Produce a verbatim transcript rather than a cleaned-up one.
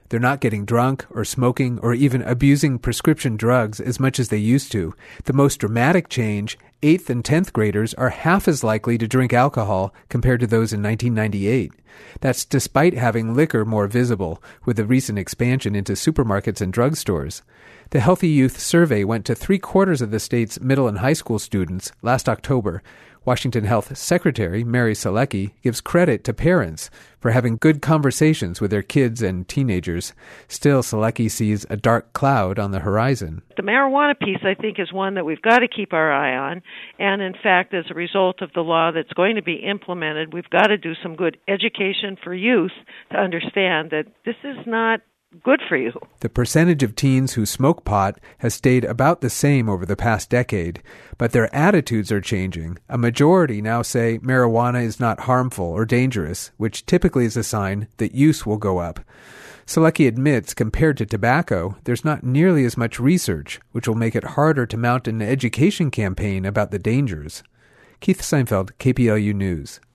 They're not getting drunk or smoking or even abusing prescription drugs as much as they used to. The most dramatic change, eighth and tenth graders are half as likely to drink alcohol compared to those in nineteen ninety-eight. That's despite having liquor more visible, with the recent expansion into supermarkets and drugstores. The Healthy Youth Survey went to three-quarters of the state's middle and high school students last October. Washington Health Secretary Mary Selecki gives credit to parents for having good conversations with their kids and teenagers. Still, Selecki sees a dark cloud on the horizon. The marijuana piece, I think, is one that we've got to keep our eye on. And, in fact, as a result of the law that's going to be implemented, we've got to do some good education for youth to understand that this is not good for you. The percentage of teens who smoke pot has stayed about the same over the past decade, but their attitudes are changing. A majority now say marijuana is not harmful or dangerous, which typically is a sign that use will go up. Selecki admits, compared to tobacco, there's not nearly as much research, which will make it harder to mount an education campaign about the dangers. Keith Seinfeld, K P L U News.